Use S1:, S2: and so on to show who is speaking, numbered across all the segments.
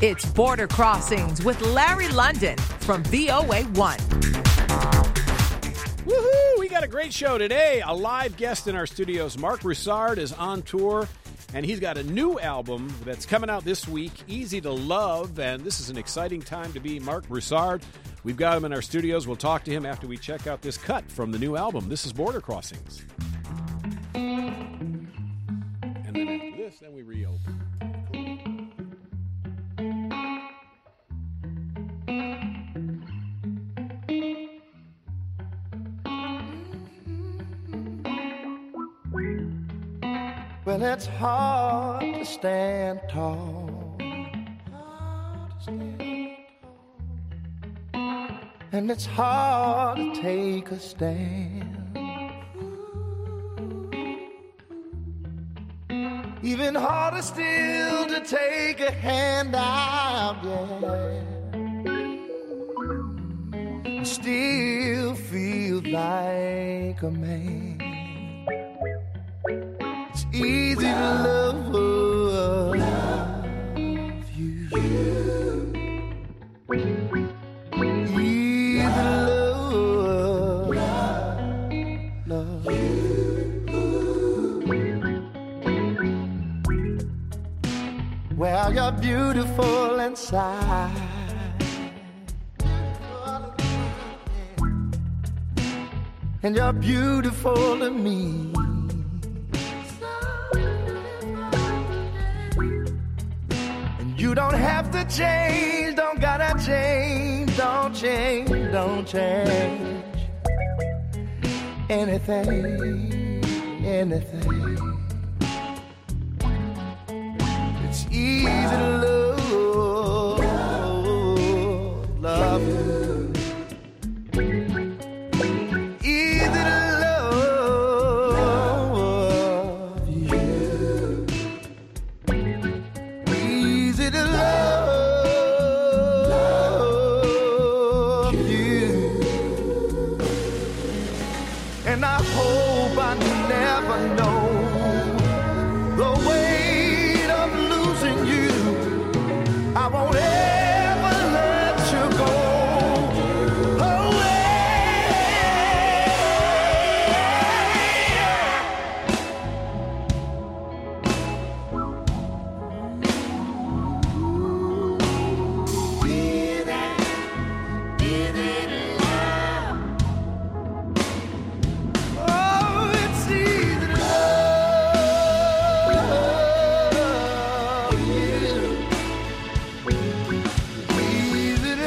S1: It's Border Crossings with Larry London from VOA1.
S2: Woohoo! We got a great show today. A live guest in our studios. Marc Broussard is on tour, and he's got a new album that's coming out this week, Easy to Love, and this is an exciting time to be Marc Broussard. We've got him in our studios. We'll talk to him after we check out this cut from the new album. This is Border Crossings. And then after this, then we reopen.
S3: Well, it's hard to stand tall, and it's hard to take a stand. Even harder still to take a hand out, yeah. Still feel like a man. It's easy to love you. Easy to love you. Well, you're beautiful inside, and you're beautiful to me. You don't have to change, don't gotta change, don't change, don't change anything, anything. It's easy to love you. Easy to love you. Easy to love you. And I hope I never know the weight of losing you. I won't ever let you go away. Oh, it's easy to love you. Easy to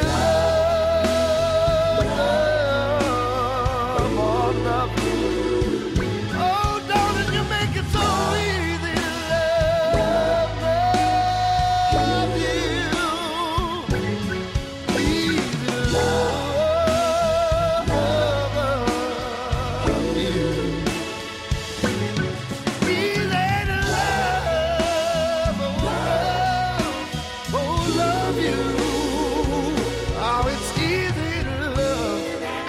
S3: love you. Oh, darling, you make it so easy to love you. Easy to love you. Easy to love you. Oh, it's easy to love.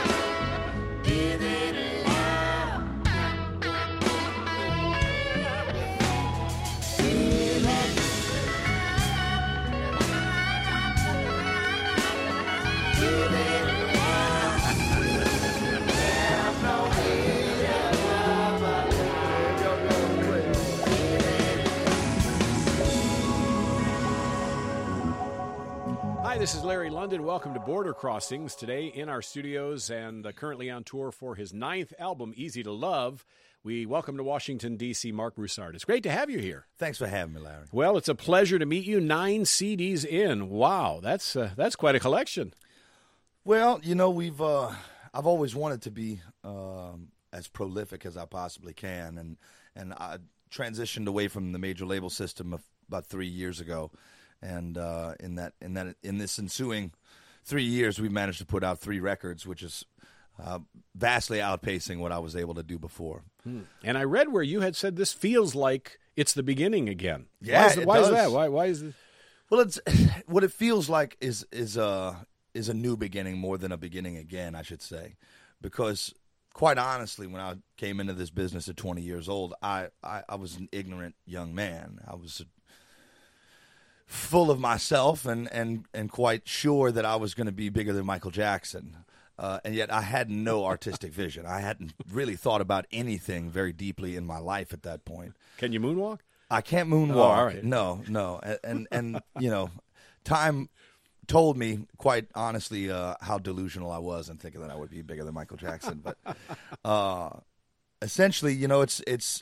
S2: Hi, this is Larry London. Welcome to Border Crossings. Today in our studios and currently on tour for his 9th album, Easy to Love, we welcome to Washington, D.C., Marc Broussard. It's great to have you here.
S4: Thanks for having me, Larry.
S2: Well, it's a pleasure to meet you. 9 CDs in. Wow, that's quite a collection.
S4: Well, you know, I've always wanted to be as prolific as I possibly can, and I transitioned away from the major label system about 3 years ago, and in this ensuing 3 years, we managed to put out 3 records, which is vastly outpacing what I was able to do before.
S2: And I read where you had said this feels like it's the beginning again.
S4: Yeah,
S2: why is that? Why is it?
S4: Well, it's what it feels like is a new beginning more than a beginning again, I should say, because quite honestly, when I came into this business at 20 years old, I was an ignorant young man. I was full of myself and quite sure that I was going to be bigger than Michael Jackson. And yet I had no artistic vision. I hadn't really thought about anything very deeply in my life at that point.
S2: Can you moonwalk?
S4: I can't moonwalk.
S2: Oh, all right.
S4: No. And you know, time told me quite honestly how delusional I was in thinking that I would be bigger than Michael Jackson. But essentially, you know, it's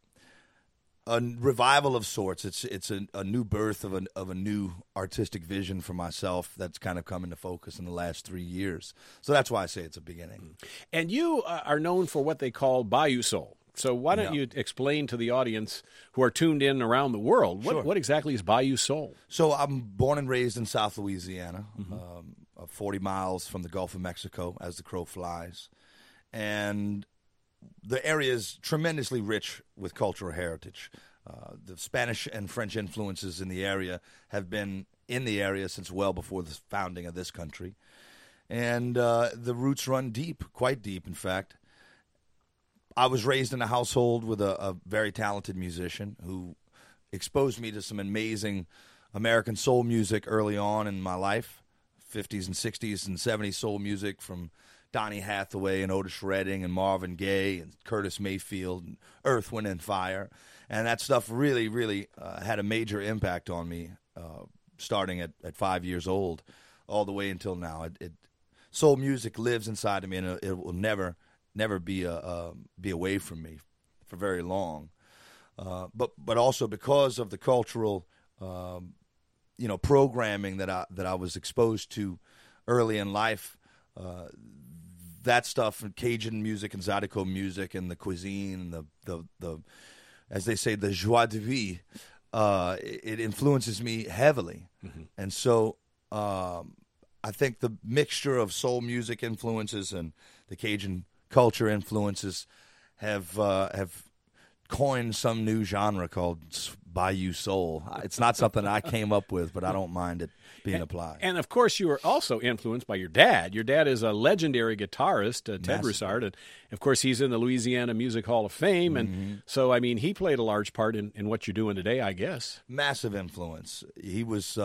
S4: a revival of sorts. It's a new birth of a new artistic vision for myself that's kind of come into focus in the last 3 years. So that's why I say it's a beginning.
S2: And you are known for what they call Bayou Soul. So why don't you explain to the audience who are tuned in around the world, what exactly is Bayou Soul?
S4: So I'm born and raised in South Louisiana, 40 miles from the Gulf of Mexico as the crow flies. And the area is tremendously rich with cultural heritage. The Spanish and French influences in the area have been in the area since well before the founding of this country. And the roots run deep, quite deep, in fact. I was raised in a household with a very talented musician who exposed me to some amazing American soul music early on in my life, 50s and 60s and 70s soul music from Donny Hathaway and Otis Redding and Marvin Gaye and Curtis Mayfield and Earth, Wind, and Fire. And that stuff really, really had a major impact on me starting at 5 years old all the way until now. Soul music lives inside of me, and it will never be away from me for very long. But also because of the cultural programming that I was exposed to early in life, that stuff, and Cajun music and Zydeco music and the cuisine and the as they say, the joie de vivre, it influences me heavily. Mm-hmm. And so I think the mixture of soul music influences and the Cajun culture influences have coined some new genre called Bayou Soul. It's not something I came up with, but I don't mind it being applied.
S2: And of course, you were also influenced by your dad. Your dad is a legendary guitarist, Ted Broussard, and of course, he's in the Louisiana Music Hall of Fame. And so, I mean, he played a large part in what you're doing today, I guess.
S4: Massive influence. He was.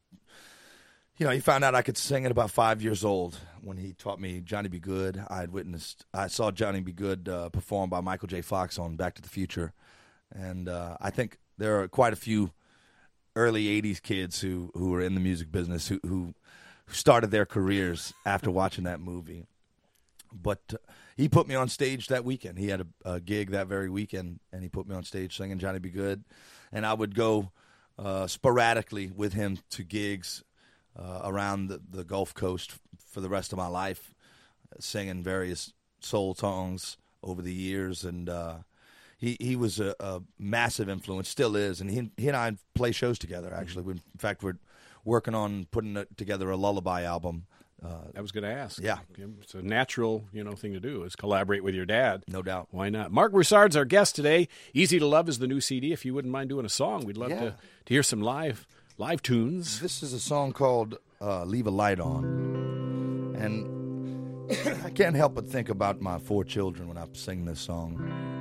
S4: He found out I could sing at about 5 years old when he taught me Johnny B. Good. I saw Johnny B. Good performed by Michael J. Fox on Back to the Future. And I think there are quite a few early 80s kids who were in the music business who started their careers after watching that movie. But he put me on stage that weekend. He had a gig that very weekend, and he put me on stage singing Johnny B. Good. And I would go sporadically with him to gigs around the Gulf Coast for the rest of my life, singing various soul songs over the years. And he was a massive influence, still is. And he and I play shows together, actually. In fact, we're working on putting together a lullaby album.
S2: I was going to ask.
S4: Yeah.
S2: It's a natural, thing to do is collaborate with your dad.
S4: No doubt.
S2: Why not? Marc Broussard's our guest today. Easy to Love is the new CD. If you wouldn't mind doing a song, we'd love to hear some live tunes.
S4: This is a song called Leave a Light On. And I can't help but think about my 4 children when I sing this song.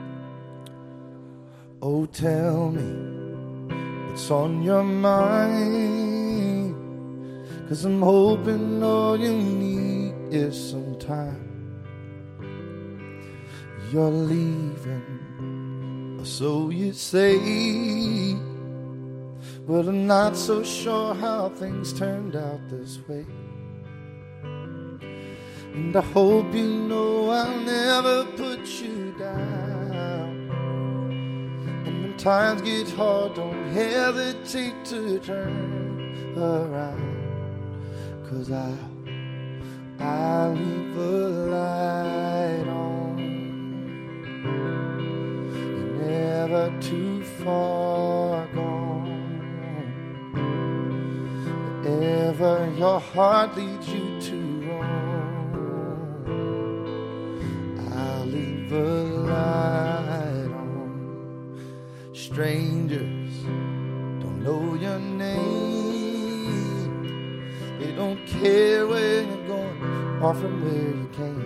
S4: Oh, tell me what's on your mind, 'cause I'm hoping all you need is some time. You're leaving, or so you say. Well, I'm not so sure how things turned out this way. And I hope you know I'll never put you down. And when times get hard, don't hesitate to turn around. 'Cause I'll leave the light on. You're never too far gone. Wherever your heart leads you to roam, I'll leave the light on. Strangers don't know your name. They don't care where you're going or from where you came.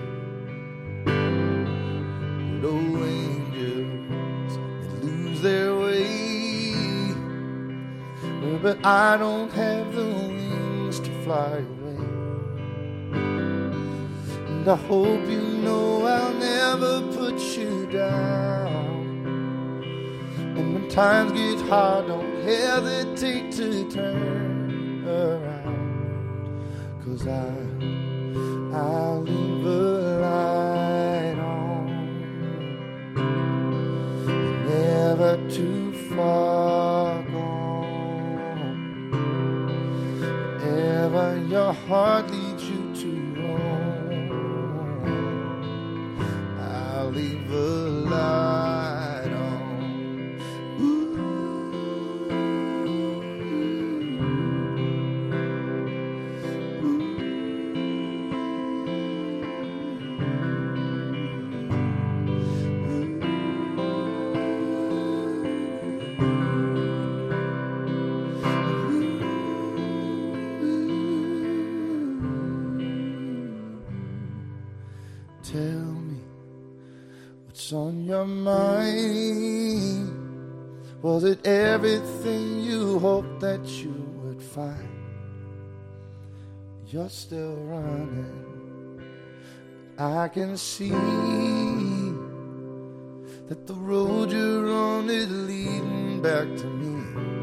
S4: No angels, they lose their way
S3: but I don't have the wings to fly away. And I hope you know I'll never put you down. And when times get hard, don't hesitate to turn around. 'Cause I'll leave a light on, never too far gone. Wherever your heart leads you to roam, I'll leave a light on. Tell me what's on your mind. Was it everything you hoped that you would find? You're still running. I can see that the road you're on is leading back to me.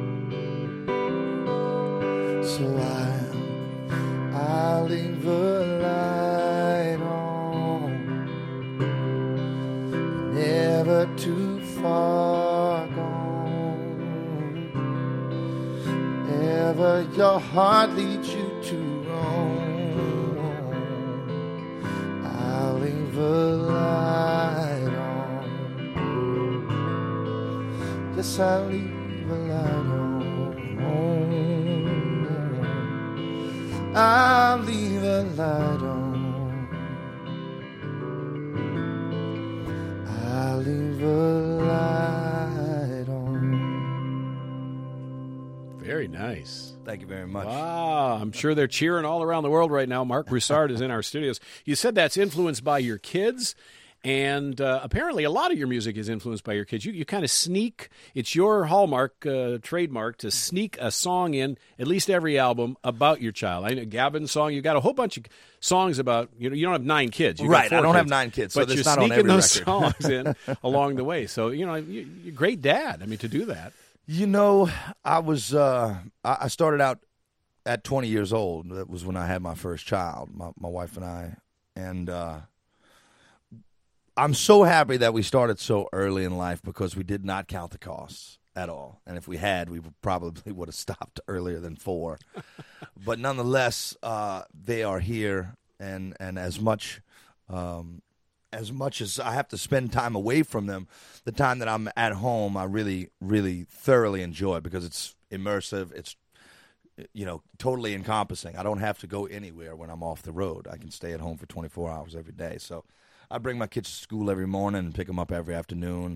S3: So I'll leave a light on, never too far gone. Wherever your heart leads you to roam, I'll leave a light on. Yes, I'll leave a light on. I'll leave a light on. I'll leave a light on.
S2: Very nice.
S4: Thank you very much.
S2: Wow, I'm sure they're cheering all around the world right now. Mark Broussard is in our studios. You said that's influenced by your kids, and apparently a lot of your music is influenced by your kids. You kind of sneak, it's your hallmark, trademark, to sneak a song in at least every album about your child. I know Gavin's song, you got a whole bunch of songs about, you don't have 9 kids. You got
S4: Right,
S2: 4
S4: I don't have
S2: kids,
S4: 9 kids, so
S2: but
S4: that's
S2: you're
S4: not on
S2: sneaking
S4: every
S2: those
S4: record.
S2: songs in along the way. So, you're a great dad, to do that.
S4: I started out at 20 years old. That was when I had my first child, my wife and I. And I'm so happy that we started so early in life because we did not count the costs at all. And if we had, we probably would have stopped earlier than 4. But nonetheless, they are here. And as much as I have to spend time away from them, the time that I'm at home, I really, really thoroughly enjoy it because it's immersive. It's, totally encompassing. I don't have to go anywhere when I'm off the road. I can stay at home for 24 hours every day. So I bring my kids to school every morning and pick them up every afternoon.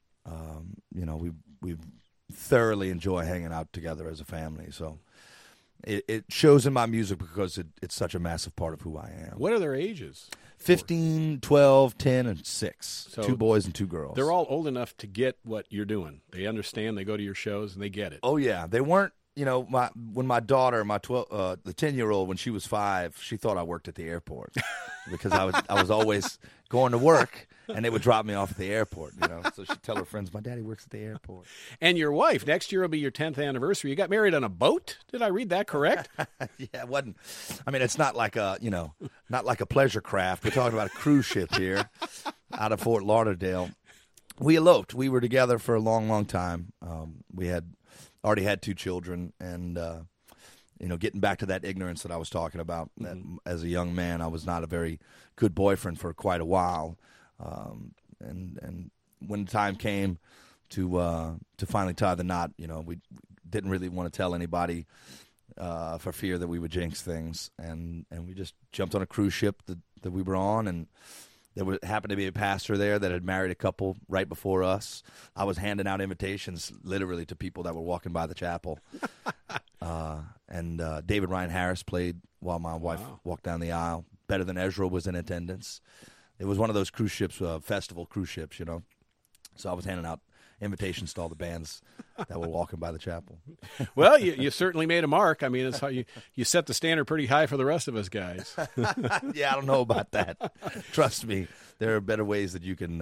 S4: We thoroughly enjoy hanging out together as a family. So it shows in my music because it's such a massive part of who I am.
S2: What are their ages?
S4: 15, 12, 10, and 6.
S2: So
S4: 2 boys and 2 girls.
S2: They're all old enough to get what you're doing. They understand. They go to your shows and they get it.
S4: Oh yeah, they weren't. When my daughter, the 10-year-old, when she was 5, she thought I worked at the airport because I was always going to work, and they would drop me off at the airport. So she'd tell her friends, "My daddy works at the airport."
S2: And your wife, next year will be your 10th anniversary. You got married on a boat? Did I read that correct?
S4: Yeah, it wasn't. It's not like a pleasure craft. We're talking about a cruise ship here out of Fort Lauderdale. We eloped. We were together for a long, long time. We had already had 2 children, and getting back to that ignorance that I was talking about, that as a young man, I was not a very good boyfriend for quite a while, and when the time came to finally tie the knot, we didn't really want to tell anybody for fear that we would jinx things, and we just jumped on a cruise ship that we were on, and there happened to be a pastor there that had married a couple right before us. I was handing out invitations literally to people that were walking by the chapel. And David Ryan Harris played while my wife walked down the aisle. Better Than Ezra was in attendance. It was one of those cruise ships, festival cruise ships, So I was handing out invitations to all the bands that were walking by the chapel.
S2: Well, you certainly made a mark. I mean, it's how you set the standard pretty high for the rest of us guys.
S4: Yeah, I don't know about that. Trust me, there are better ways that you can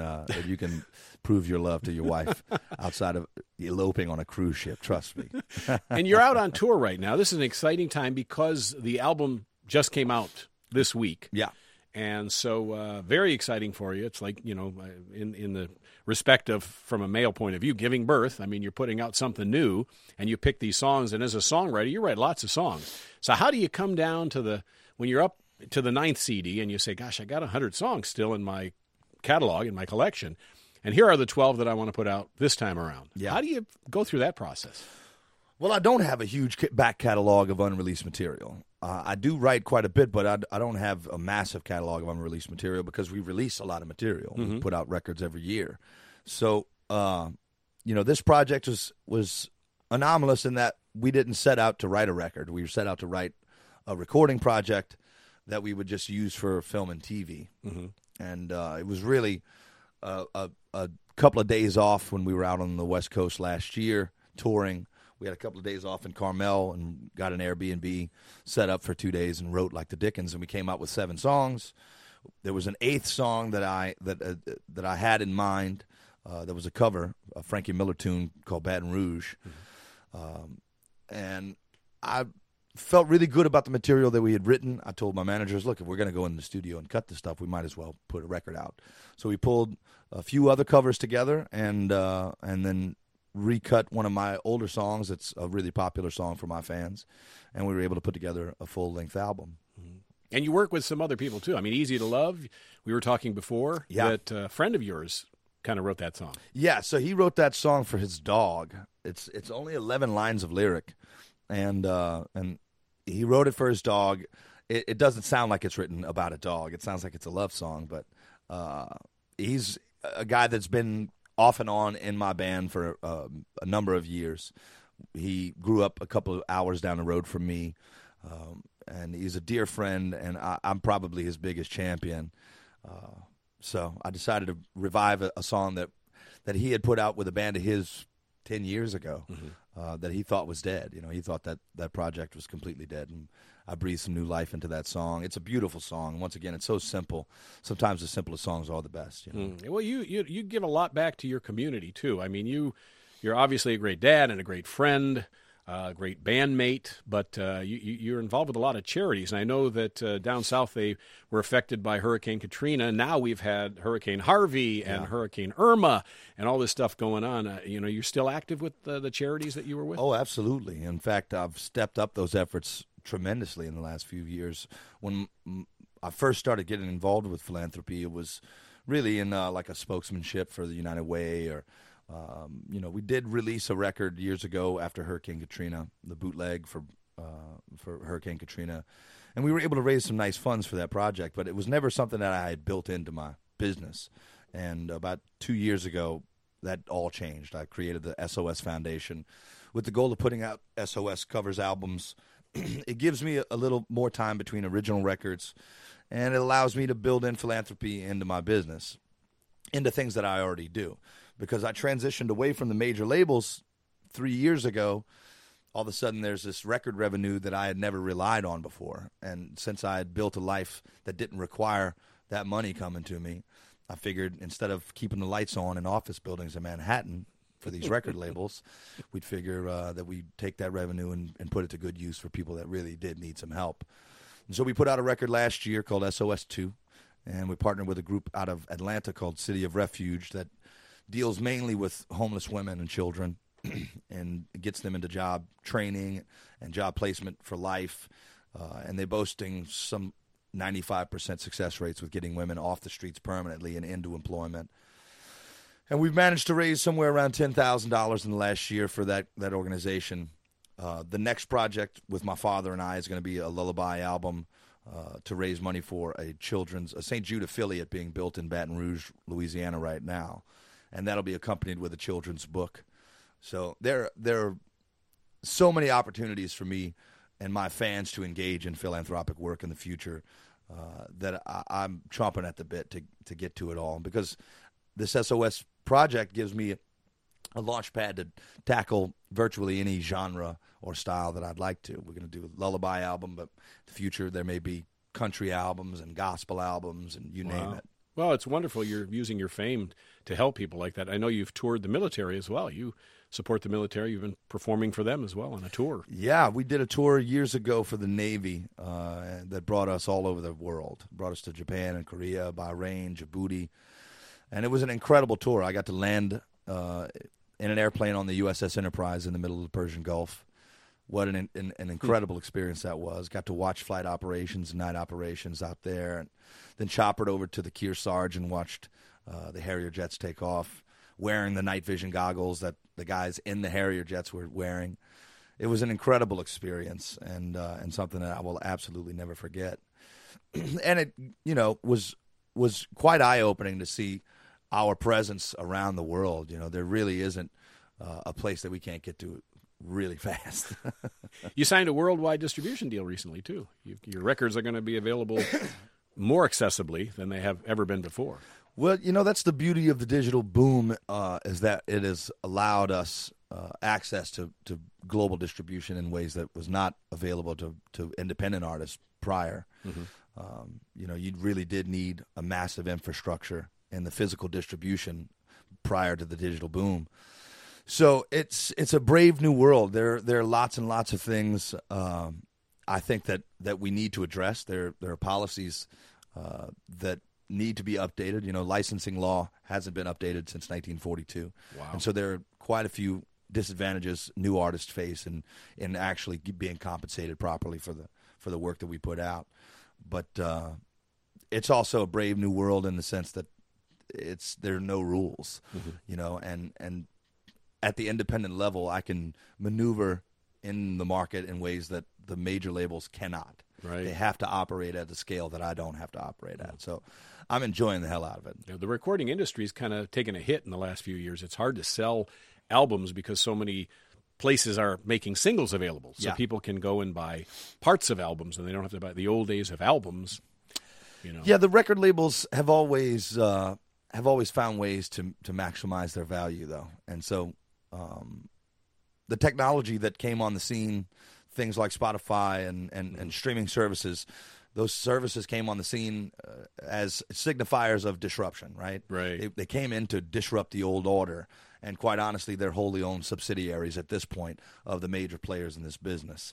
S4: prove your love to your wife outside of eloping on a cruise ship. Trust me.
S2: And you're out on tour right now. This is an exciting time because the album just came out this week.
S4: Yeah.
S2: And so very exciting for you. It's like, in the respect of, from a male point of view, giving birth. I mean, you're putting out something new, and you pick these songs. And as a songwriter, you write lots of songs. So how do you come down to when you're up to the 9th CD and you say, gosh, I got 100 songs still in my catalog, in my collection, and here are the 12 that I want to put out this time around.
S4: Yeah.
S2: How do you go through that process?
S4: Well, I don't have a huge back catalog of unreleased material. I do write quite a bit, but I don't have a massive catalog of unreleased material because we release a lot of material. Mm-hmm. We put out records every year. So, this project was anomalous in that we didn't set out to write a record. We set out to write a recording project that we would just use for film and TV. Mm-hmm. And it was really a couple of days off when we were out on the West Coast last year touring. We had a couple of days off in Carmel and got an Airbnb set up for 2 days and wrote like the Dickens. And we came out with 7 songs. There was an 8th song that I had in mind. That was a cover, a Frankie Miller tune called Baton Rouge. Mm-hmm. And I felt really good about the material that we had written. I told my managers, look, if we're going to go in the studio and cut this stuff, we might as well put a record out. So we pulled a few other covers together and then recut one of my older songs. It's a really popular song for my fans, and we were able to put together a full-length album.
S2: Mm-hmm. And you work with some other people, too. I mean, Easy to Love, we were talking before, that a friend of yours kind of wrote that song.
S4: Yeah, so he wrote that song for his dog. It's only 11 lines of lyric, and he wrote it for his dog. It doesn't sound like it's written about a dog. It sounds like it's a love song, but he's a guy that's been off and on in my band for a number of years. He grew up a couple of hours down the road from me, and he's a dear friend, and I'm probably his biggest champion. So I decided to revive a song that he had put out with a band of his 10 years ago, mm-hmm. That he thought was dead. He thought that project was completely dead, and I breathed some new life into that song. It's a beautiful song. Once again, it's so simple. Sometimes the simplest songs are the best.
S2: Well, you give a lot back to your community, too. I mean, you're obviously a great dad and a great friend, a great bandmate, but you're involved with a lot of charities. And I know that down south they were affected by Hurricane Katrina. Now we've had Hurricane Harvey and Hurricane Irma and all this stuff going on. You're still active with the charities that you were with?
S4: Oh, absolutely. In fact, I've stepped up those efforts tremendously in the last few years. When I first started getting involved with philanthropy, it was really in like a spokesmanship for the United Way, or we did release a record years ago after Hurricane Katrina, the bootleg for Hurricane Katrina, and we were able to raise some nice funds for that project, but it was never something that I had built into my business. And about 2 years ago, that all changed. I created the SOS Foundation with the goal of putting out SOS covers albums. It gives me a little more time between original records, and it allows me to build in philanthropy into my business, into things that I already do. Because I transitioned away from the major labels 3 years ago, all of a sudden there's this record revenue that I had never relied on before. And since I had built a life that didn't require that money coming to me, I figured instead of keeping the lights on in office buildings in Manhattan for these record labels, we'd figure that we'd take that revenue and put it to good use for people that really did need some help. And so we put out a record last year called SOS2, and we partnered with a group out of Atlanta called City of Refuge that deals mainly with homeless women and children and gets them into job training and job placement for life. And they're boasting some 95% success rates with getting women off the streets permanently and into employment. And we've managed to raise somewhere around $10,000 in the last year for that organization. The next project with my father and I is going to be a lullaby album to raise money for a St. Jude affiliate being built in Baton Rouge, Louisiana right now. And that'll be accompanied with a children's book. So there are so many opportunities for me and my fans to engage in philanthropic work in the future that I'm chomping at the bit to get to it all. Because this SOS project gives me a launch pad to tackle virtually any genre or style that I'd like to. We're going to do a lullaby album, but in the future there may be country albums and gospel albums and you name it.
S2: Well, it's wonderful you're using your fame to help people like that. I know you've toured the military as well. You support the military. You've been performing for them as well on a tour.
S4: Yeah, we did a tour years ago for the Navy that brought us all over the world. Brought us to Japan and Korea, Bahrain, Djibouti. And it was an incredible tour. I got to land in an airplane on the USS Enterprise in the middle of the Persian Gulf. What an incredible experience that was. Got to watch flight operations and night operations out there. And then choppered over to the Kearsarge and watched the Harrier jets take off, wearing the night vision goggles that the guys in the Harrier jets were wearing. It was an incredible experience and something that I will absolutely never forget. And it, was quite eye-opening to see our presence around the world. There really isn't a place that we can't get to really fast.
S2: You signed a worldwide distribution deal recently, too. Your records are going to be available more accessibly than they have ever been before.
S4: Well, that's the beauty of the digital boom, is that it has allowed us access to global distribution in ways that was not available to independent artists prior. Mm-hmm. You really did need a massive infrastructure in the physical distribution prior to the digital boom. So it's a brave new world. There are lots and lots of things I think that we need to address. There are policies that need to be updated. Licensing law hasn't been updated since 1942.
S2: Wow.
S4: And so there are quite a few disadvantages new artists face in actually being compensated properly for the work that we put out. But it's also a brave new world in the sense that there are no rules, and at the independent level, I can maneuver in the market in ways that the major labels cannot.
S2: Right.
S4: They have to operate at the scale that I don't have to operate at. So I'm enjoying the hell out of it.
S2: Yeah, the recording industry's kind of taken a hit in the last few years. It's hard to sell albums because so many places are making singles available. So people can go and buy parts of albums, and they don't have to buy the old days of albums.
S4: Yeah, the record labels have always found ways to maximize their value, though. And so the technology that came on the scene, things like Spotify and streaming services, those services came on the scene as signifiers of disruption, right?
S2: Right.
S4: They came in to disrupt the old order, and quite honestly, they're wholly owned subsidiaries at this point of the major players in this business.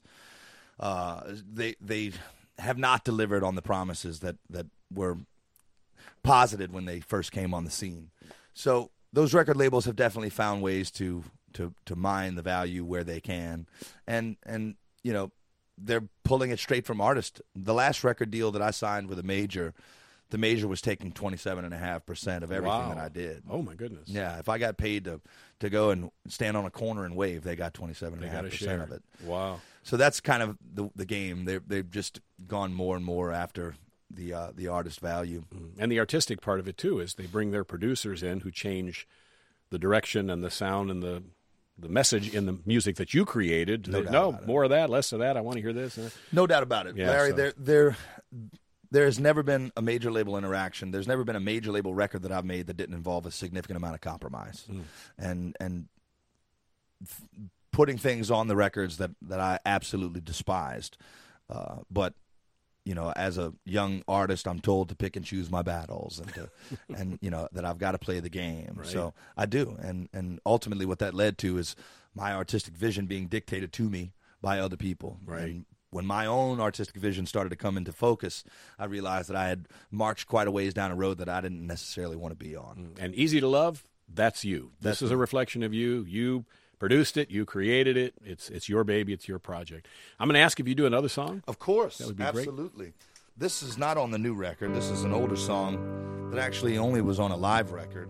S4: They have not delivered on the promises that were posited when they first came on the scene. So those record labels have definitely found ways to mine the value where they can, and they're pulling it straight from artists. The last record deal that I signed with the major was taking 27.5% of everything that I did.
S2: Oh my goodness!
S4: Yeah, if I got paid to go and stand on a corner and wave, they got 27.5% of it.
S2: Wow!
S4: So that's kind of the game. They've just gone more and more after the artist value.
S2: And the artistic part of it too is they bring their producers in who change the direction and the sound and the message in the music that you created. No, more of that, less of that. I want to hear this.
S4: No doubt about it, Larry. There has never been a major label interaction. There's never been a major label record that I've made that didn't involve a significant amount of compromise, and putting things on the records that I absolutely despised. But as a young artist, I'm told to pick and choose my battles, and that I've got to play the game. Right. So I do, and ultimately, what that led to is my artistic vision being dictated to me by other people.
S2: Right.
S4: And when my own artistic vision started to come into focus, I realized that I had marched quite a ways down a road that I didn't necessarily want to be on.
S2: And Easy to Love, that's you. This is a reflection of you. You produced it. You created it. It's your baby. It's your project. I'm going to ask if you do another song.
S4: Of course.
S2: That would be
S4: absolutely. Great. This is not on the new record. This is an older song that actually only was on a live record.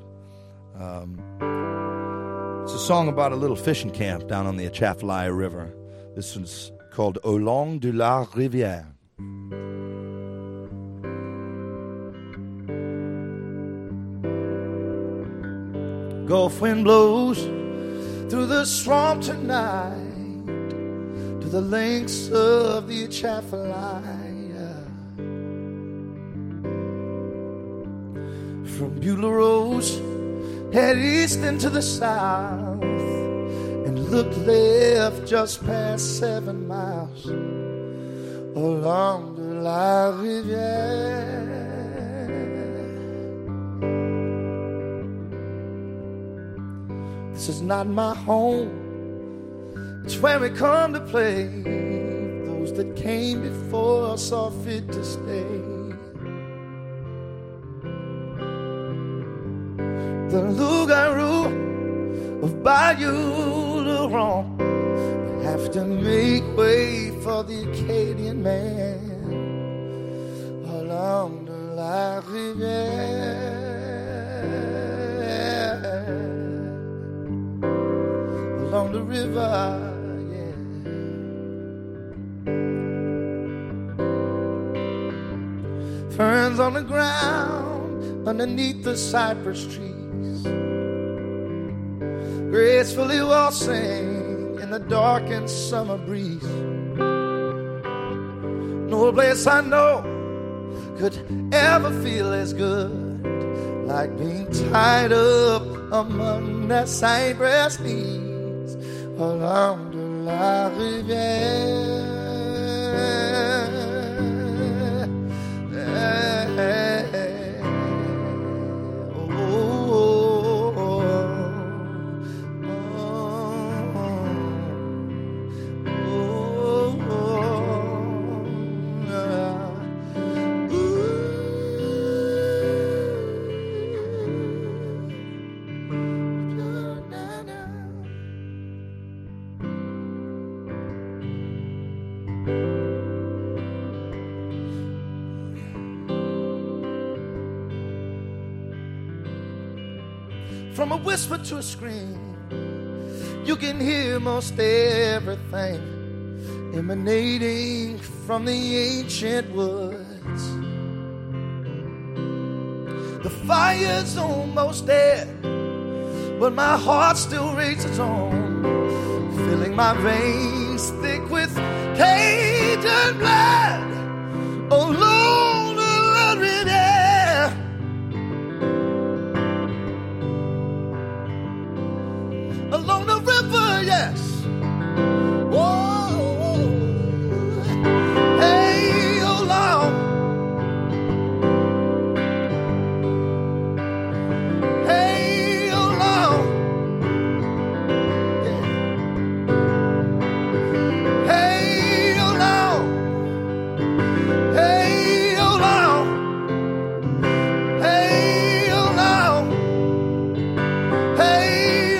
S4: It's a song about a little fishing camp down on the Atchafalaya River. This one's called Au long de la rivière. Gulf wind blows through the swamp tonight to the links of the Atchafalaya. From Beulah Rose, head east into the south,
S3: look left just past 7 miles along the La Rivière. This is not my home, it's where we come to play. Those that came before us saw fit to stay. The loup-garou of Bayou Luron have to make way for the Acadian man along the La Rivière. Along the river, yeah. Ferns on the ground underneath the cypress trees, gracefully waltzing in the darkened summer breeze. No place I know could ever feel as good like being tied up among that cypress leaves along the La Rivière. From a whisper to a scream, you can hear most everything emanating from the ancient woods. The fire's almost dead, but my heart still races on, filling my veins thick with Cajun blood. Along the La Rivière, along the river, yes. Whoa, hey, along, hey, along, yeah. Hey, along, hey, along, hey, along, hey,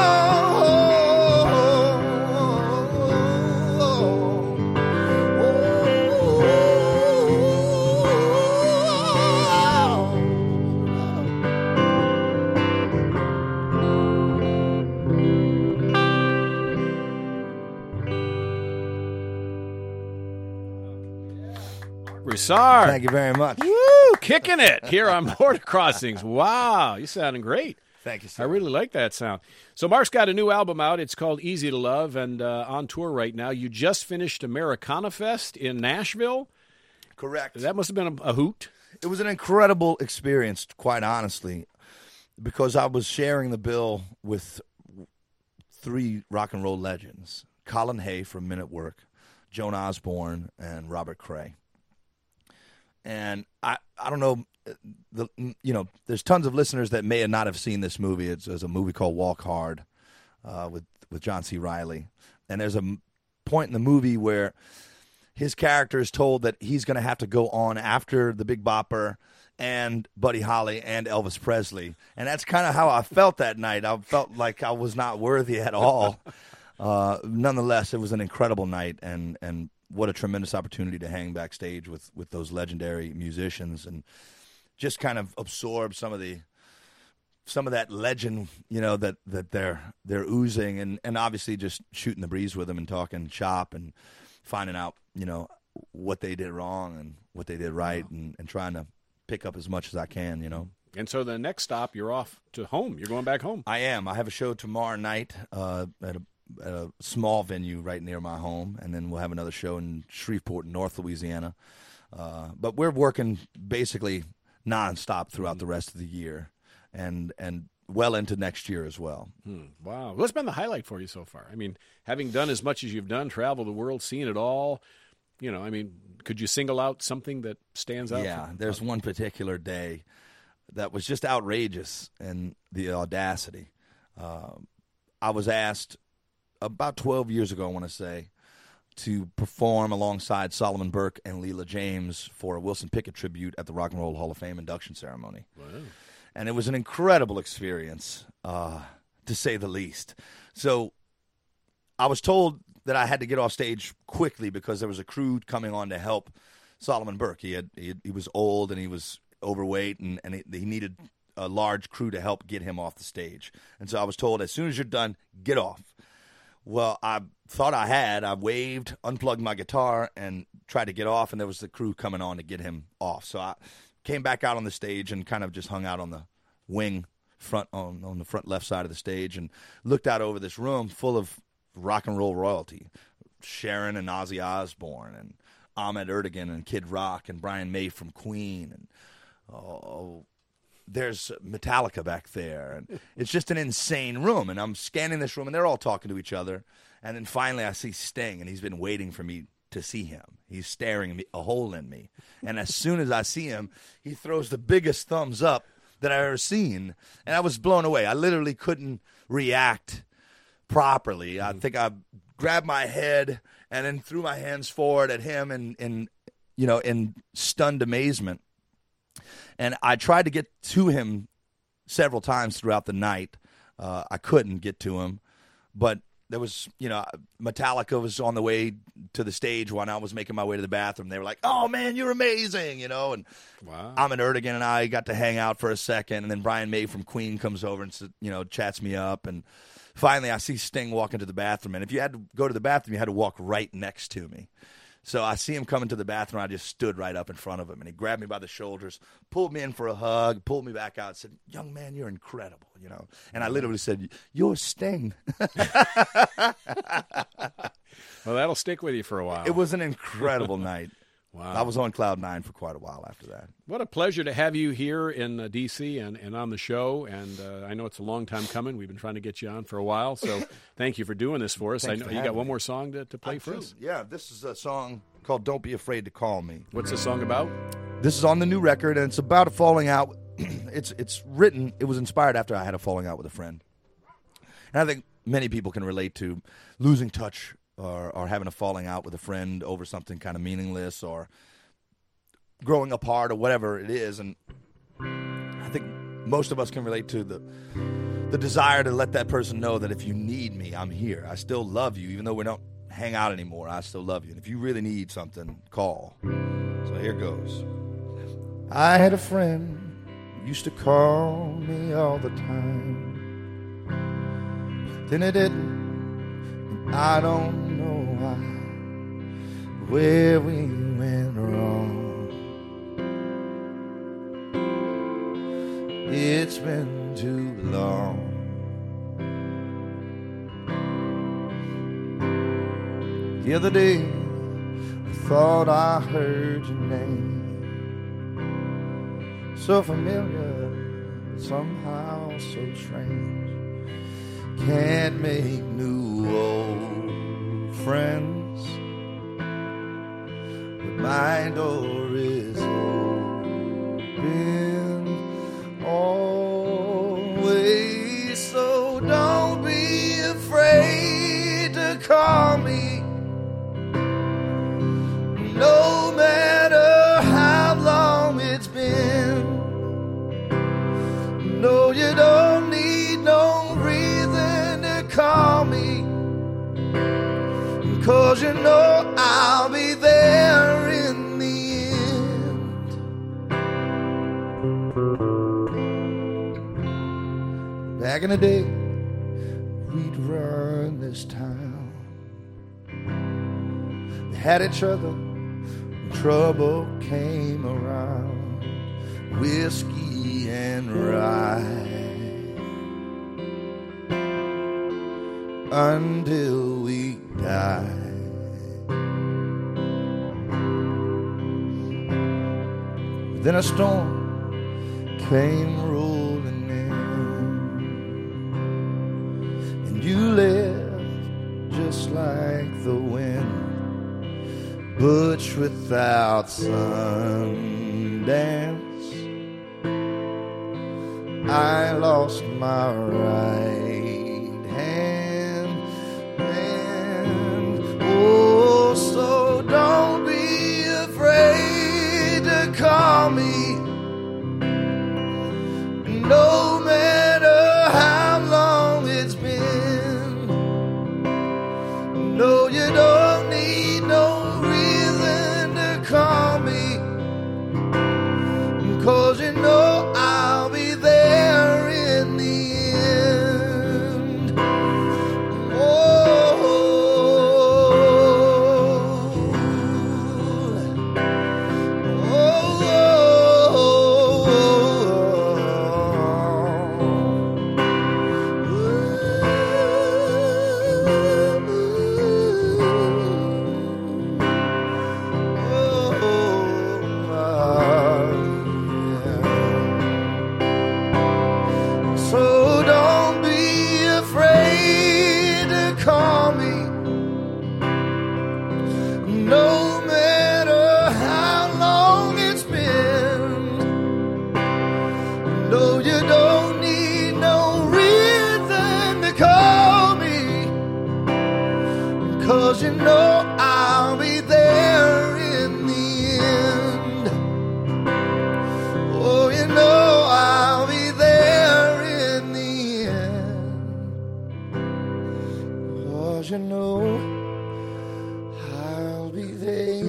S2: Broussard.
S4: Thank you very much.
S2: Woo! Kicking it here on Border Crossings. Wow, you sounding great.
S4: Thank you, sir.
S2: I really like that sound. So Mark's got a new album out. It's called Easy to Love, and on tour right now. You just finished Americana Fest in Nashville.
S4: Correct.
S2: That must have been a hoot.
S4: It was an incredible experience, quite honestly, because I was sharing the bill with 3 rock and roll legends: Colin Hay from Men at Work, Joan Osborne, and Robert Cray. And I don't know, there's tons of listeners that may not have seen this movie. It's a movie called Walk Hard with John C. Reilly. And there's a point in the movie where his character is told that he's going to have to go on after the Big Bopper and Buddy Holly and Elvis Presley. And that's kind of how I felt that night. I felt like I was not worthy at all. Nonetheless, it was an incredible night, and what a tremendous opportunity to hang backstage with those legendary musicians and just kind of absorb some of that legend, that they're oozing, and obviously just shooting the breeze with them and talking shop and finding out, what they did wrong and what they did right, and trying to pick up as much as I can,
S2: And so the next stop, you're off to home. You're going back home.
S4: I am. I have a show tomorrow night at a small venue right near my home, and then we'll have another show in Shreveport, North Louisiana. But we're working basically nonstop throughout the rest of the year, and well into next year as well.
S2: Wow. What's been the highlight for you so far? I mean, having done as much as you've done, traveled the world, seen it all, I mean, could you single out something that stands out?
S4: Yeah, there's one particular day that was just outrageous in the audacity. I was asked about 12 years ago, I want to say, to perform alongside Solomon Burke and Leela James for a Wilson Pickett tribute at the Rock and Roll Hall of Fame induction ceremony.
S2: Wow.
S4: And it was an incredible experience, to say the least. So I was told that I had to get off stage quickly because there was a crew coming on to help Solomon Burke. He was old and he was overweight, and he needed a large crew to help get him off the stage. And so I was told, as soon as you're done, get off. Well, I thought I had. I waved, unplugged my guitar, and tried to get off, and there was the crew coming on to get him off. So I came back out on the stage and kind of just hung out on the wing front on the front left side of the stage and looked out over this room full of rock and roll royalty. Sharon and Ozzy Osbourne and Ahmet Ertegun and Kid Rock and Brian May from Queen. And there's Metallica back there. And it's just an insane room. And I'm scanning this room, and they're all talking to each other. And then finally I see Sting, and he's been waiting for me to see him. He's staring at me, a hole in me. And as soon as I see him, he throws the biggest thumbs up that I've ever seen. And I was blown away. I literally couldn't react properly. I think I grabbed my head and then threw my hands forward at him in stunned amazement. And I tried to get to him several times throughout the night. I couldn't get to him, but there was, Metallica was on the way to the stage when I was making my way to the bathroom. They were like, "Oh man, you're amazing," and
S2: wow.
S4: Ahmet Ertegun and I got to hang out for a second, and then Brian May from Queen comes over and chats me up, and finally I see Sting walk into the bathroom, and if you had to go to the bathroom, you had to walk right next to me. So I see him come into the bathroom. I just stood right up in front of him, and he grabbed me by the shoulders, pulled me in for a hug, pulled me back out, and said, "Young man, you're incredible," And I literally said, "You're Sting."
S2: Well, that'll stick with you for a while.
S4: It was an incredible night.
S2: Wow.
S4: I was on cloud nine for quite a while after that.
S2: What a pleasure to have you here in D.C. and on the show. And I know it's a long time coming. We've been trying to get you on for a while. So thank you for doing this for us. I know you got one more song to play for us.
S4: Yeah, this is a song called "Don't Be Afraid to Call Me."
S2: What's the song about?
S4: This is on the new record, and it's about a falling out. It's written. It was inspired after I had a falling out with a friend. And I think many people can relate to losing touch or having a falling out with a friend over something kind of meaningless or growing apart or whatever it is. And I think most of us can relate to the desire to let that person know that if you need me, I'm here. I still love you. Even though we don't hang out anymore, I still love you. And if you really need something, call. So here goes. I had a friend who used to call me all the time. Then it didn't. I don't know why, where we went wrong. It's been too long. The other day, I thought I heard your name. So familiar, somehow so strange. Can't make new old friends, but my door is open always. So don't be afraid to call me, no matter how long it's been. No, you don't need no reason to call me, 'cause you know I'll be there in the end. Back in the day, we'd run this town. We had each other when trouble came around. Whiskey and rye until we die. Then a storm came rolling in.
S3: You left just like the wind, butch without Sundance. I lost my right hand, and oh, so don't be afraid to call me, no matter how long it's been. No, you don't need no reason to call me, 'cause you know I'll be there in the end. Oh, so don't be afraid to call me, no matter how long it's been. No, you don't need no reason to call me, 'cause you know I'll be there in the end. Oh, you know I'll be there in the end. 'Cause you know I'll be there.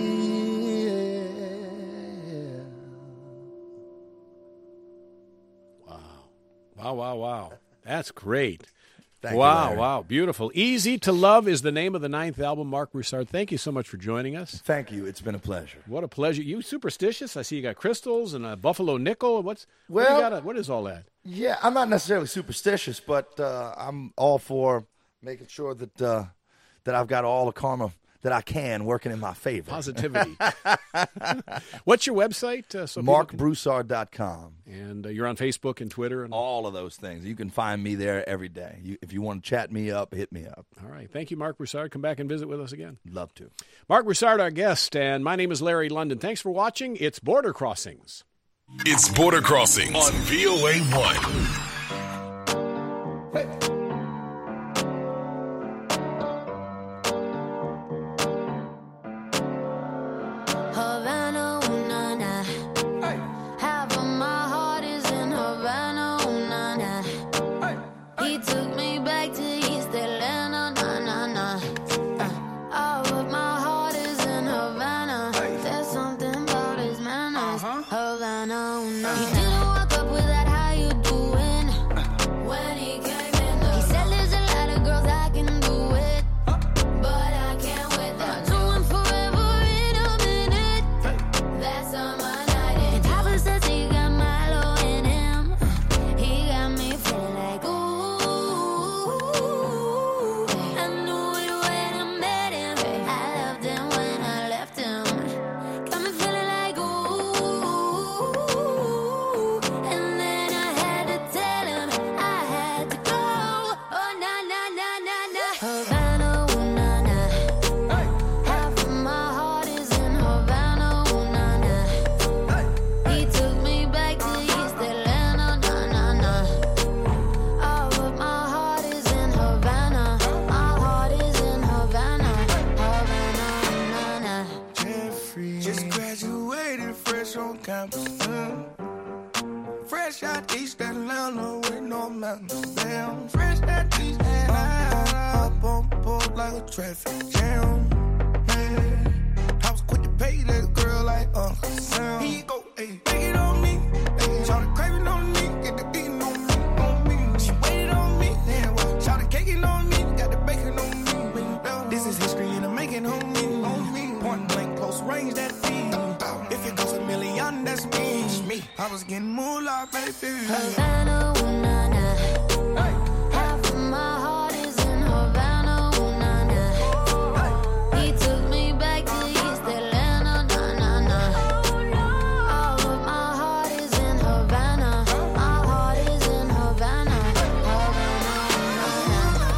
S2: Wow. That's great.
S4: Thank you,
S2: wow,
S4: Larry.
S2: wow. Beautiful. Easy to Love is the name of the 9th album. Mark Broussard, thank you so much for joining us.
S4: Thank you. It's been a pleasure.
S2: What a pleasure. You superstitious? I see you got crystals and a buffalo nickel. What is all that?
S4: Yeah, I'm not necessarily superstitious, but I'm all for making sure that that I've got all the karma that I can working in my favor.
S2: Positivity. What's your website? So people can-
S4: MarkBroussard.com.
S2: And you're on Facebook and Twitter. And
S4: All of those things. You can find me there every day. If you want to chat me up, hit me up.
S2: All right. Thank you, Mark Broussard. Come back and visit with us again.
S4: Love to.
S2: Mark Broussard, our guest, and my name is Larry London. Thanks for watching. It's Border Crossings.
S5: It's Border Crossings on VOA1.
S6: Havana, ooh, na, na. Half of my heart is in Havana, ooh, na, na. He took me back to East Atlanta, na, na, na. All of my heart is in Havana. There's something about his manners. Havana, ooh, na, na. He didn't walk up with that, how you doing? When he came in, he said there's a lot of girls I can do it, but I can't with them. Do him forever in a minute. That's on my night. And Papa says he got Milo in him. He got me feeling like ooh. I knew it when I met him. I loved him when I left him. Got me feeling like ooh. And then I had to tell him I had to go. Oh na na na na na. Havana, ooh, na na. Half of my heart is in Havana, ooh, na na. He took me back to East Atlanta, na na na. All of my heart is in Havana. My heart is in Havana, Havana, na na.
S7: Jeffrey just graduated fresh on campus. Fresh out East Atlanta with no mountains. Damn, fresh out East Atlanta. Up on board like a traffic jam. Man, I was quick to pay that girl like Uncle Sam. He go, hey, take it on me. Hey, shout the craving on me, get the beating on me, on me. She waited on me, then what? Shout the caking on me, got the bacon on me. This is history and I'm making on me. Point blank, close range, that feed. If it goes a million, that's me. I was getting moolah, baby.
S6: Havana, ooh, na na. Half of my heart is in Havana, ooh, na na. He took me back to East Atlanta, na na na. All of my heart is in Havana. My heart is in Havana, Havana, na na.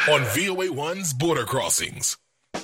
S5: on VOA1's Border Crossings.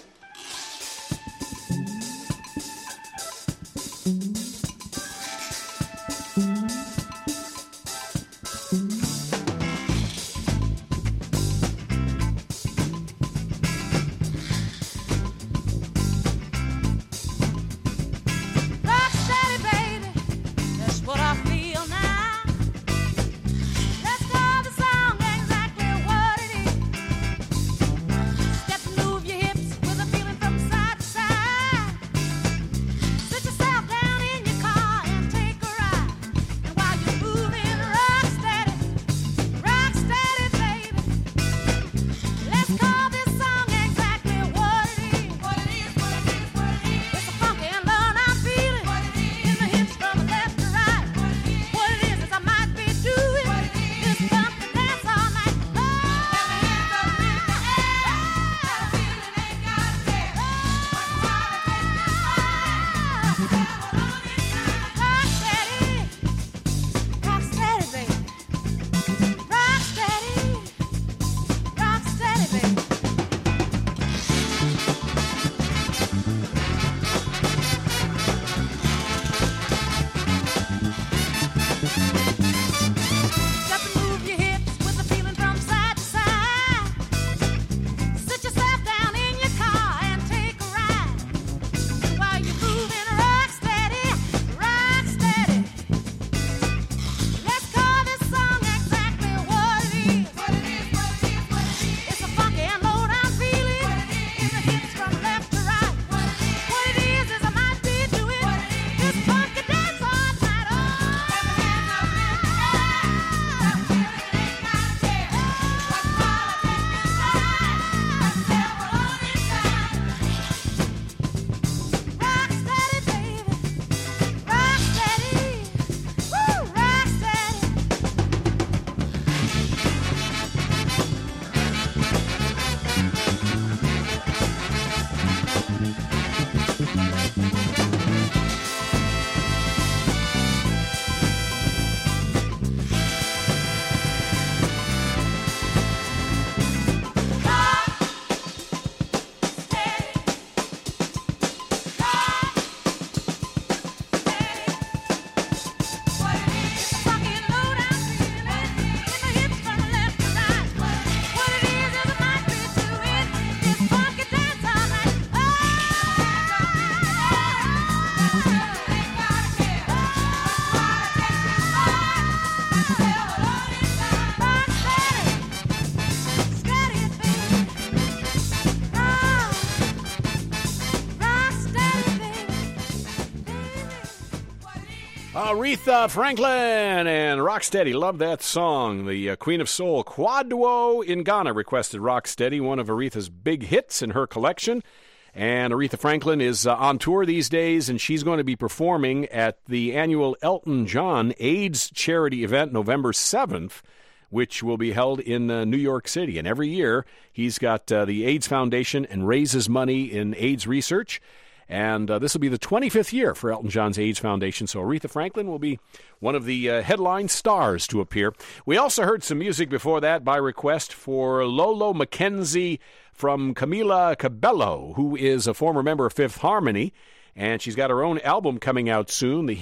S2: Aretha Franklin and Rocksteady. Love that song. The Queen of Soul, Kwadwo in Ghana, requested Rocksteady, one of Aretha's big hits in her collection. And Aretha Franklin is on tour these days, and she's going to be performing at the annual Elton John AIDS charity event November 7th, which will be held in New York City. And every year, he's got the AIDS Foundation and raises money in AIDS research. And this will be the 25th year for Elton John's AIDS Foundation. So Aretha Franklin will be one of the headline stars to appear. We also heard some music before that by request for Lolo McKenzie from Camila Cabello, who is a former member of Fifth Harmony. And she's got her own album coming out soon, The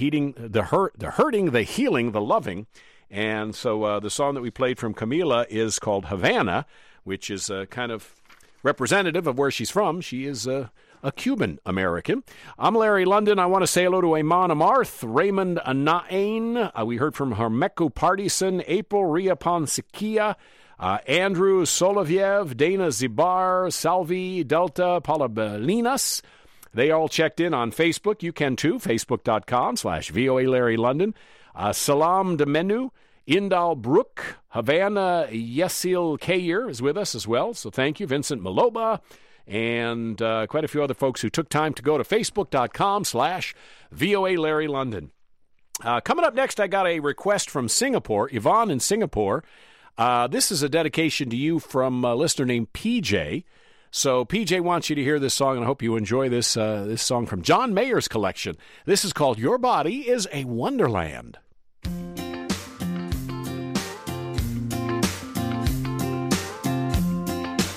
S2: Hurting, The Healing, The Loving. And so the song that we played from Camila is called Havana, which is kind of representative of where she's from. She is a Cuban-American. I'm Larry London. I want to say hello to Eman Amarth, Raymond Anaane. We heard from Hermeku Partison, April Ria Ponsikia, Andrew Soloviev, Dana Zibar, Salvi Delta Palabelinas. They all checked in on Facebook. You can too, facebook.com/VOA Larry London. Salam Demenu, Indal Brook, Havana Yesil Kayer is with us as well. So thank you. Vincent Maloba, and quite a few other folks who took time to go to facebook.com/VOA Larry London. Coming up next, I got a request from Singapore, Yvonne in Singapore. This is a dedication to you from a listener named PJ. So PJ wants you to hear this song, and I hope you enjoy this song from John Mayer's collection. This is called Your Body is a Wonderland.
S6: 'Cause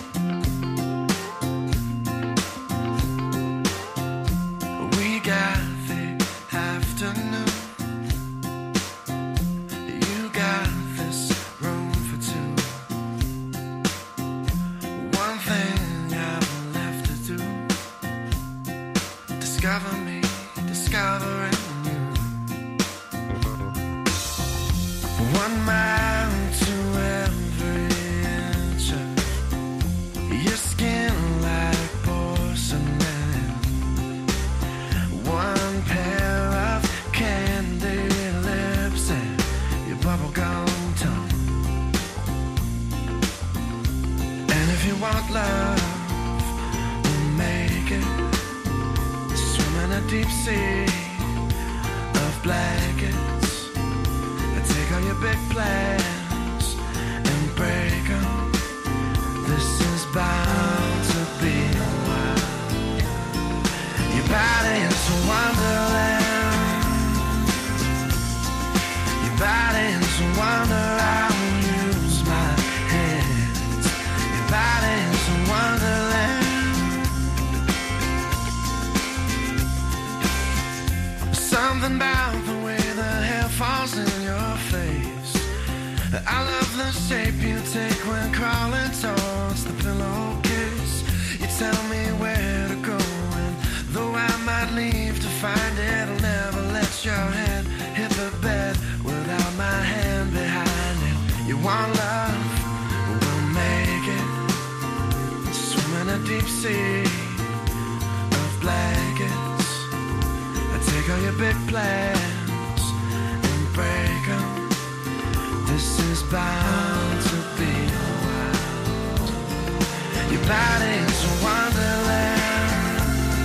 S7: discover me, discovering you. 1 mile to every inch of your skin like porcelain. 1 pair of candy lips and your bubblegum tongue. And if you want love, we'll make it. Swim in a deep sea of blankets. Take all your big plans and break them. This is bound to be a while. Your body is a wonderland. Your body is a wonder. I will use my hands. Your body is a wonderland. Something about the way the hair falls in your face. I love the shape you take when crawling towards the pillowcase. You tell me where to go, and though I might leave to find it, I'll never let your head hit the bed without my hand behind it. You want love? We'll make it. Swim in a deep sea of blankets. I take all your big plans and break them. This is bound to be a while. Your body is a wonderland.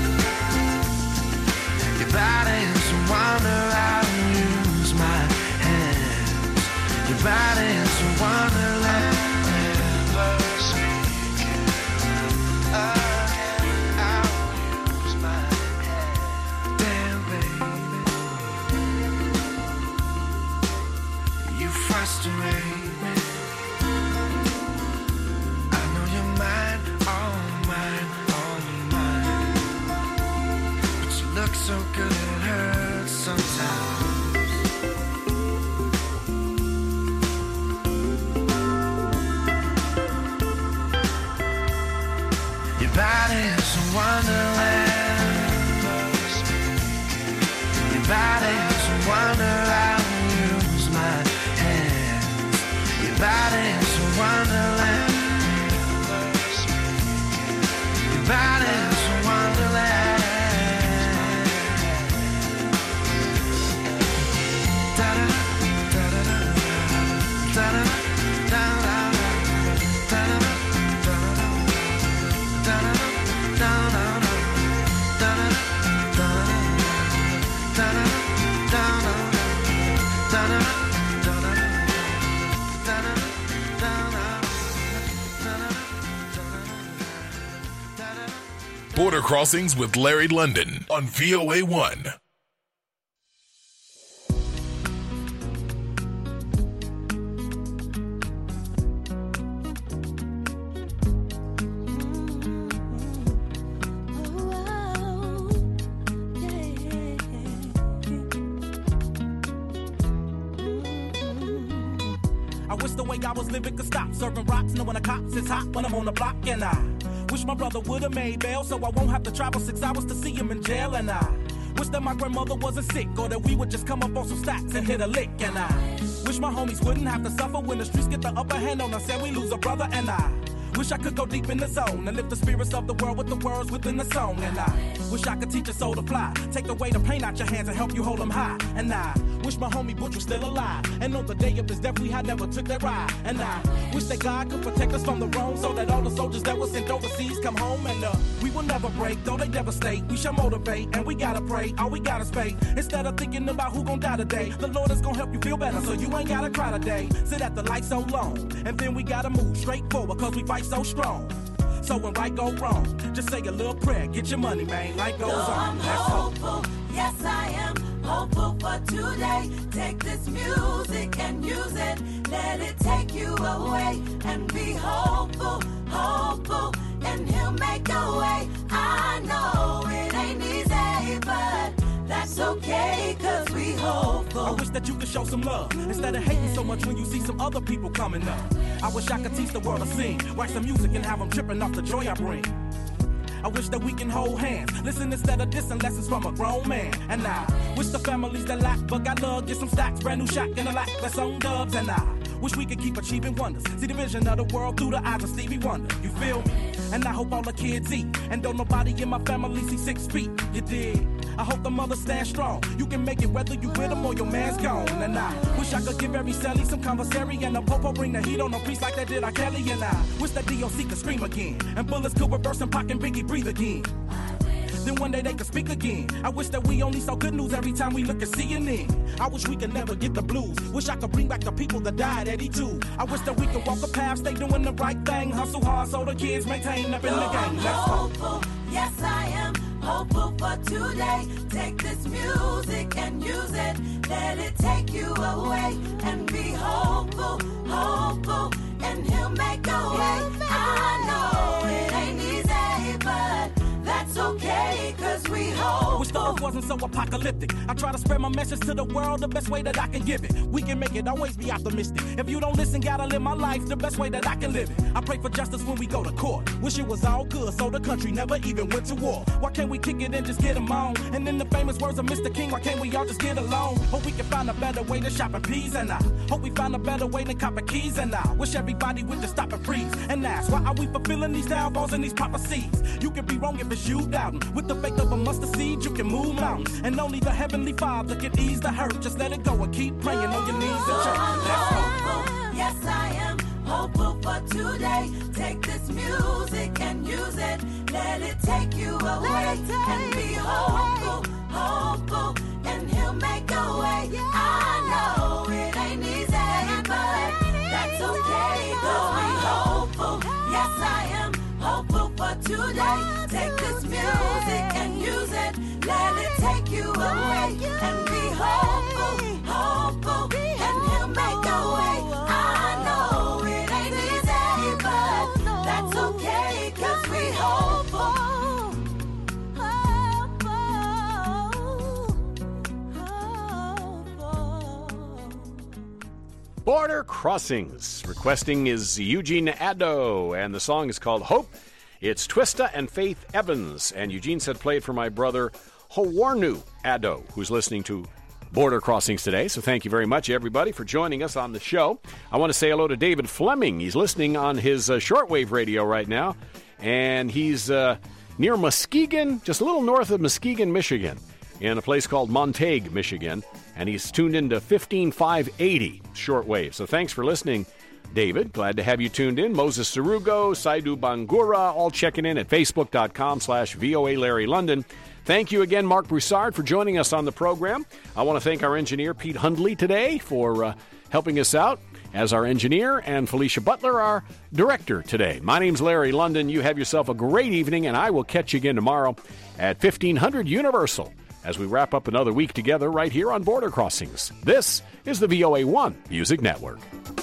S7: Your body is a wonder. I will use my hands. Your body is a wonderland. Never speaking again. I will use my hands. Damn, baby, you frustrate me. I know you're mine, all mine, all mine. But you look so good it hurts sometimes. Your body is a wonderland. Your body is a wonder. I will use my hands. Your body is a wonderland. Your body is a wonderland. Da-da, da-da-da, da-da, da-da, da-da,
S5: Border Crossings with Larry London on VOA1.
S8: I wish the way I was living could stop serving rocks, knowing the cops is hot when I'm on the block, and I wish my brother would've made bail so I won't have to travel 6 hours to see him in jail, and I wish that my grandmother wasn't sick or that we would just come up on some stacks and hit a lick, and I wish my homies wouldn't have to suffer when the streets get the upper hand on us and we lose a brother, and I wish I could go deep in the zone and lift the spirits of the world with the words within the song. And I wish I could teach a soul to fly, take away the pain out your hands and help you hold them high. And I wish my homie Butch was still alive, and on the day of his death we had never took that ride. And I wish that God could protect us from the wrong, so that all the soldiers that were sent overseas come home. And we will never break, though they devastate. We shall motivate, and we gotta pray, all we gotta spay. Instead of thinking about who gon' die today, the Lord is gon' help you feel better, so you ain't gotta cry today. Sit at the light so long, and then we gotta move straight forward, cause we fight so strong. So when right go wrong, just say a little prayer, get your money, man, life goes on.
S9: I'm hopeful, yes I am hopeful for today. Take this music and use it, let it take you away. And be hopeful, hopeful, and he'll make a way. I know it ain't easy, but that's okay, cause we hopeful.
S8: I wish that you could show some love, instead of hating so much when you see some other people coming up. I wish I could teach the world to sing, write some music and have them tripping off the joy I bring. I wish that we can hold hands. Listen instead of dissing lessons from a grown man. And I wish the families that lack but got love get some stacks. Brand new shack in the lack that's on dubs. And I wish we could keep achieving wonders. See the vision of the world through the eyes of Stevie Wonder. You feel me? And I hope all the kids eat. And don't nobody in my family see 6 feet. You dig? I hope the mothers stand strong. You can make it whether you with them or your man's gone. And I wish I could give every Sally some conversary. And a popo bring the heat on a priest like that did R. Kelly. And I wish that DOC could scream again. And bullets could reverse and Pac and Biggie breathe again. Then one day they could speak again. I wish that we only saw good news every time we look at CNN. I wish we could never get the blues. Wish I could bring back the people that died at E2. I wish that we could walk a path, stay doing the right thing. Hustle hard so the kids maintain up in the game. Let's go.
S9: Hopeful, yes I am hopeful for today. Take this music and use it. Let it take you away and be hopeful, hopeful, and he'll make a way. I know it ain't easy, but that's okay, cause we hope.
S8: Wish the earth wasn't so apocalyptic. I try to spread my message to the world the best way that I can give it. We can make it, always be optimistic. If you don't listen, gotta live my life the best way that I can live it. I pray for justice when we go to court. Wish it was all good so the country never even went to war. Why can't we kick it and just get them on? And in the famous words of Mr. King, why can't we all just get along? Hope we can find a better way to shop in peas. And I hope we find a better way than copper keys. And I wish everybody would just stop and freeze and ask, why are we fulfilling these downfalls and these prophecies? You can be wrong if it's you doubting. With the faith of a mustard seed, you can move mountains. And only the Heavenly Father can ease the hurt. Just let it go and keep praying on your knees and church. Let's go.
S9: Yes, I am hopeful for today. Take this music and use it. Let it take you away and be hopeful, hopeful, and he'll make a way. I know it ain't easy, but that's okay, cause we hopeful. Yes, I am hopeful for today. Take this music and use it. Let it take you away and be hopeful, hopeful, and he'll make a way. I know it ain't easy, but that's okay, cause we hopeful.
S2: Border Crossings. Requesting is Eugene Addo, and the song is called Hope. It's Twista and Faith Evans, and Eugene said play it for my brother Hawarnu Addo, who's listening to Border Crossings today. So thank you very much, everybody, for joining us on the show. I want to say hello to David Fleming. He's listening on his shortwave radio right now, and he's near Muskegon, just a little north of Muskegon, Michigan, in a place called Montague, Michigan, and he's tuned into 15580 shortwave. So thanks for listening, David. Glad to have you tuned in. Moses Sarugo, Saidu Bangura, all checking in at facebook.com/VOA Larry London. Thank you again, Mark Broussard, for joining us on the program. I want to thank our engineer, Pete Hundley, today for helping us out as our engineer, and Felicia Butler, our director today. My name's Larry London. You have yourself a great evening, and I will catch you again tomorrow at 1500 Universal as we wrap up another week together right here on Border Crossings. This is the VOA1 Music Network.